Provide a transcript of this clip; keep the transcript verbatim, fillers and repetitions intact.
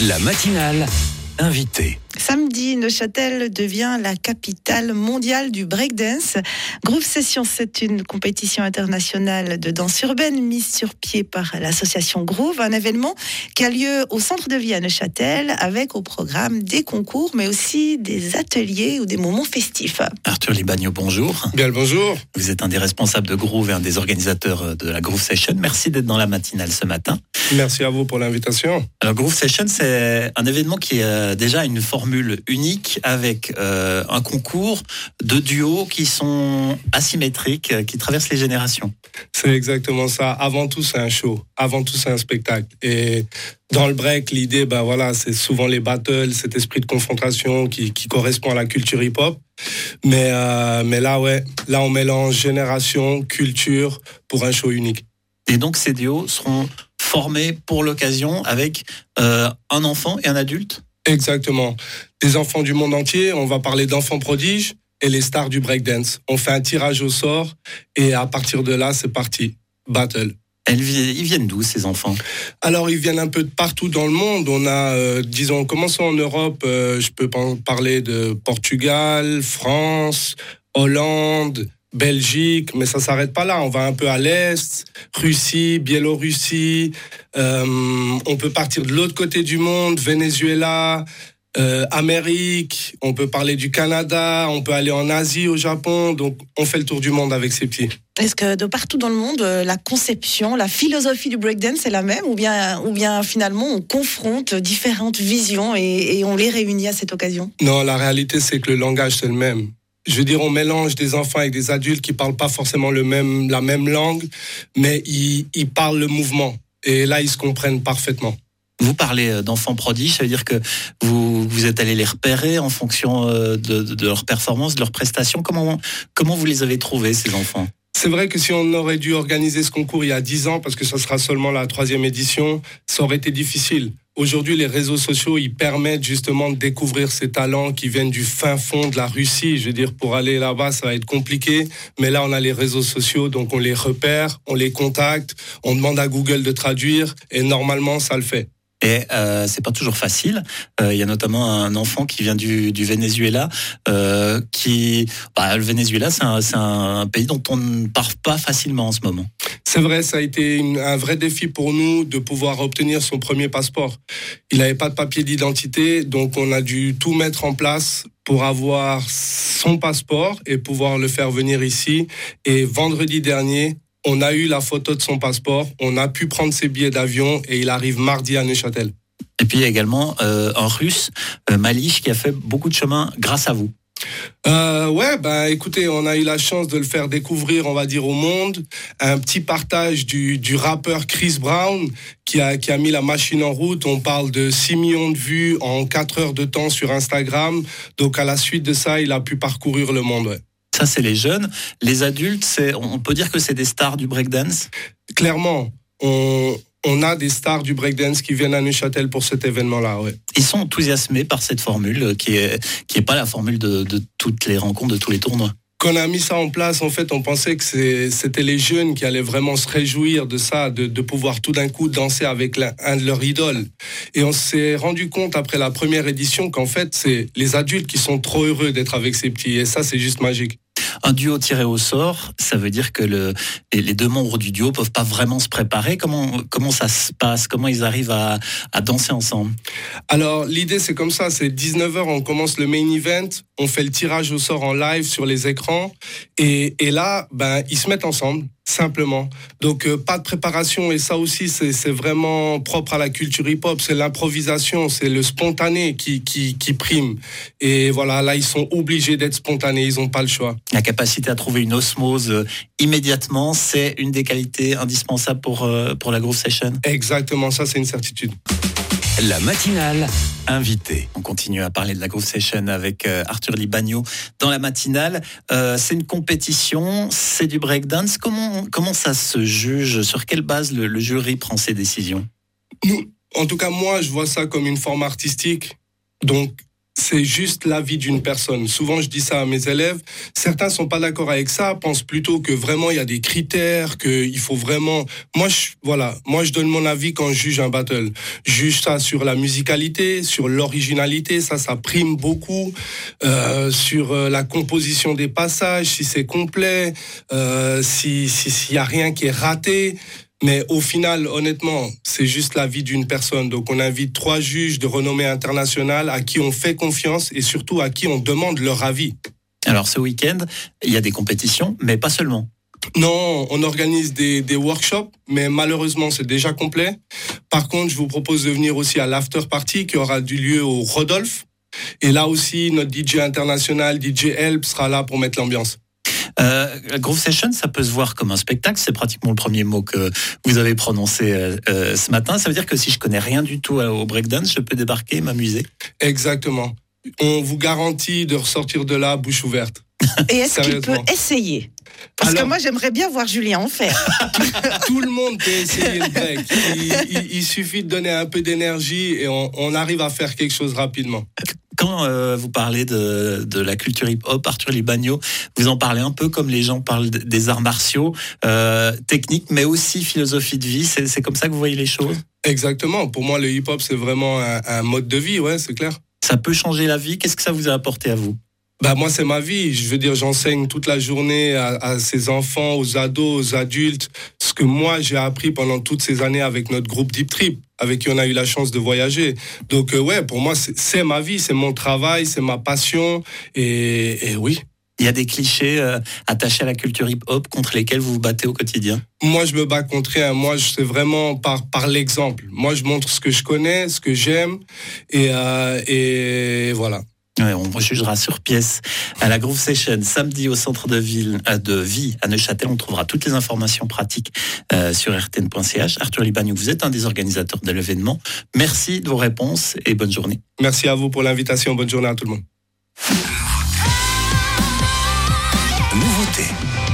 La matinale invitée. Samedi, Neuchâtel devient la capitale mondiale du breakdance. Groove Sessions, c'est une compétition internationale de danse urbaine mise sur pied par l'association Groove, un événement qui a lieu au centre de vie à Neuchâtel avec au programme des concours mais aussi des ateliers ou des moments festifs. Arthur Libagno, bonjour. Bien le bonjour. Vous êtes un des responsables de Groove et un des organisateurs de la Groove Session. Merci d'être dans la matinale ce matin. Merci à vous pour l'invitation. Alors Groove Session, c'est un événement qui a déjà une formule unique avec euh, un concours de duos qui sont asymétriques, qui traversent les générations. C'est exactement ça. Avant tout, c'est un show. Avant tout, c'est un spectacle. Et dans le break, l'idée, ben voilà, c'est souvent les battles, cet esprit de confrontation qui, qui correspond à la culture hip-hop. Mais, euh, mais là, ouais, là, on mélange génération, culture pour un show unique. Et donc, ces duos seront formés pour l'occasion avec euh, un enfant et un adulte ? Exactement. Des enfants du monde entier, on va parler d'enfants prodiges et les stars du breakdance. On fait un tirage au sort et à partir de là, c'est parti. Battle. Elles, ils viennent d'où, ces enfants ? Alors, ils viennent un peu de partout dans le monde. On a, euh, disons, commençons en Europe, euh, je peux parler de Portugal, France, Hollande, Belgique, mais ça s'arrête pas là. On va un peu à l'est, Russie, Biélorussie. Euh, on peut partir de l'autre côté du monde, Venezuela, euh, Amérique. On peut parler du Canada. On peut aller en Asie, au Japon. Donc, on fait le tour du monde avec ces petits. Est-ce que de partout dans le monde, la conception, la philosophie du breakdance est la même, ou bien, ou bien finalement on confronte différentes visions et, et on les réunit à cette occasion ? Non, la réalité c'est que le langage c'est le même. Je veux dire, on mélange des enfants avec des adultes qui parlent pas forcément le même, la même langue, mais ils, ils parlent le mouvement. Et là, ils se comprennent parfaitement. Vous parlez d'enfants prodiges, ça veut dire que vous, vous êtes allé les repérer en fonction de, de, de leur performance, de leurs prestations. Comment, comment vous les avez trouvés, ces enfants ? C'est vrai que si on aurait dû organiser ce concours il y a dix ans, parce que ça sera seulement la troisième édition, ça aurait été difficile. Aujourd'hui, les réseaux sociaux, ils permettent justement de découvrir ces talents qui viennent du fin fond de la Russie. Je veux dire, pour aller là-bas, ça va être compliqué. Mais là, on a les réseaux sociaux, donc on les repère, on les contacte, on demande à Google de traduire, et normalement, ça le fait. Et euh, c'est pas toujours facile. Il euh, y a notamment un enfant qui vient du, du Venezuela, euh, qui, bah, le Venezuela, c'est un, c'est un pays dont on ne parle pas facilement en ce moment. C'est vrai, ça a été une, un vrai défi pour nous de pouvoir obtenir son premier passeport. Il n'avait pas de papier d'identité, donc on a dû tout mettre en place pour avoir son passeport et pouvoir le faire venir ici. Et vendredi dernier, on a eu la photo de son passeport, on a pu prendre ses billets d'avion et il arrive mardi à Neuchâtel. Et puis il y a également euh, un Russe, euh, Malish, qui a fait beaucoup de chemin grâce à vous. Euh, ouais, bah écoutez, on a eu la chance de le faire découvrir, on va dire, au monde. Un petit partage du, du rappeur Chris Brown qui a, qui a mis la machine en route. On parle de six millions de vues en quatre heures de temps sur Instagram. Donc à la suite de ça, il a pu parcourir le monde. Ouais. Ça, c'est les jeunes. Les adultes, c'est, on peut dire que c'est des stars du breakdance ? Clairement, on... On a des stars du breakdance qui viennent à Neuchâtel pour cet événement-là, ouais. Ils sont enthousiasmés par cette formule qui est qui est pas la formule de, de toutes les rencontres, de tous les tournois. Quand on a mis ça en place, en fait, on pensait que c'est, c'était les jeunes qui allaient vraiment se réjouir de ça, de, de pouvoir tout d'un coup danser avec la, un de leurs idoles. Et on s'est rendu compte après la première édition qu'en fait, c'est les adultes qui sont trop heureux d'être avec ces petits. Et ça, c'est juste magique. Un duo tiré au sort, ça veut dire que le, les deux membres du duo peuvent pas vraiment se préparer. Comment, comment ça se passe ? Comment ils arrivent à, à danser ensemble ? Alors, l'idée, c'est comme ça. C'est dix-neuf heures, on commence le main event. On fait le tirage au sort en live sur les écrans. Et, et là, ben, ils se mettent ensemble. Simplement. Donc, euh, pas de préparation. Et ça aussi, c'est, c'est vraiment propre à la culture hip-hop. C'est l'improvisation, c'est le spontané qui, qui, qui prime. Et voilà, là, ils sont obligés d'être spontanés. Ils n'ont pas le choix. La capacité à trouver une osmose euh, immédiatement, c'est une des qualités indispensables pour, euh, pour la Groove Session. Exactement, ça, c'est une certitude. La matinale invitée. On continue à parler de la Groove Session avec euh, Arthur Libagno dans la matinale. Euh, c'est une compétition, c'est du breakdance. Comment, comment ça se juge ? Sur quelle base le, le jury prend ses décisions ? Nous, en tout cas, moi, je vois ça comme une forme artistique. Donc, c'est juste l'avis d'une personne. Souvent, je dis ça à mes élèves. Certains sont pas d'accord avec ça, pensent plutôt que vraiment il y a des critères, qu'il faut vraiment. Moi, je, voilà, moi je donne mon avis quand je juge un battle. Je juge ça sur la musicalité, sur l'originalité, ça, ça prime beaucoup. Euh, sur la composition des passages, si c'est complet, euh, si si s'il y a rien qui est raté. Mais au final, honnêtement, c'est juste l'avis d'une personne. Donc, on invite trois juges de renommée internationale à qui on fait confiance et surtout à qui on demande leur avis. Alors, ce week-end, il y a des compétitions, mais pas seulement. Non, on organise des, des workshops, mais malheureusement, c'est déjà complet. Par contre, je vous propose de venir aussi à l'after party qui aura du lieu au Rodolphe. Et là aussi, notre D J international, D J Help, sera là pour mettre l'ambiance. Euh, Groove Session, ça peut se voir comme un spectacle. C'est pratiquement le premier mot que vous avez prononcé euh, euh, ce matin. Ça veut dire que si je connais rien du tout au breakdance, je peux débarquer et m'amuser. Exactement. On vous garantit de ressortir de là bouche ouverte. Et est-ce qu'il peut essayer ? Parce Alors, que moi, j'aimerais bien voir Julien en faire. Tout le monde peut essayer le break. Il, il, il suffit de donner un peu d'énergie et on, on arrive à faire quelque chose rapidement. Quand euh, vous parlez de, de la culture hip-hop, Arthur Libagno, vous en parlez un peu comme les gens parlent des arts martiaux, euh, techniques, mais aussi philosophie de vie. C'est, c'est comme ça que vous voyez les choses ? Exactement. Pour moi, le hip-hop, c'est vraiment un, un mode de vie, ouais, c'est clair. Ça peut changer la vie. Qu'est-ce que ça vous a apporté à vous ? Bah moi c'est ma vie, je veux dire j'enseigne toute la journée à, à ces enfants, aux ados, aux adultes, ce que moi j'ai appris pendant toutes ces années avec notre groupe Deep Trip, avec qui on a eu la chance de voyager. Donc euh, ouais, pour moi c'est, c'est ma vie, c'est mon travail, c'est ma passion et, et oui. Il y a des clichés euh, attachés à la culture hip-hop contre lesquels vous vous battez au quotidien ? Moi, je me bats contre rien. Moi, c'est vraiment par, par l'exemple. Moi, je montre ce que je connais, ce que j'aime et, euh, et voilà. Ouais, on jugera sur pièce à la Groove Session samedi au centre de ville de Vie à Neuchâtel. On trouvera toutes les informations pratiques euh, sur r t n point c h. Arthur Libagno, vous êtes un des organisateurs de l'événement. Merci de vos réponses et bonne journée. Merci à vous pour l'invitation. Bonne journée à tout le monde. Nouveauté.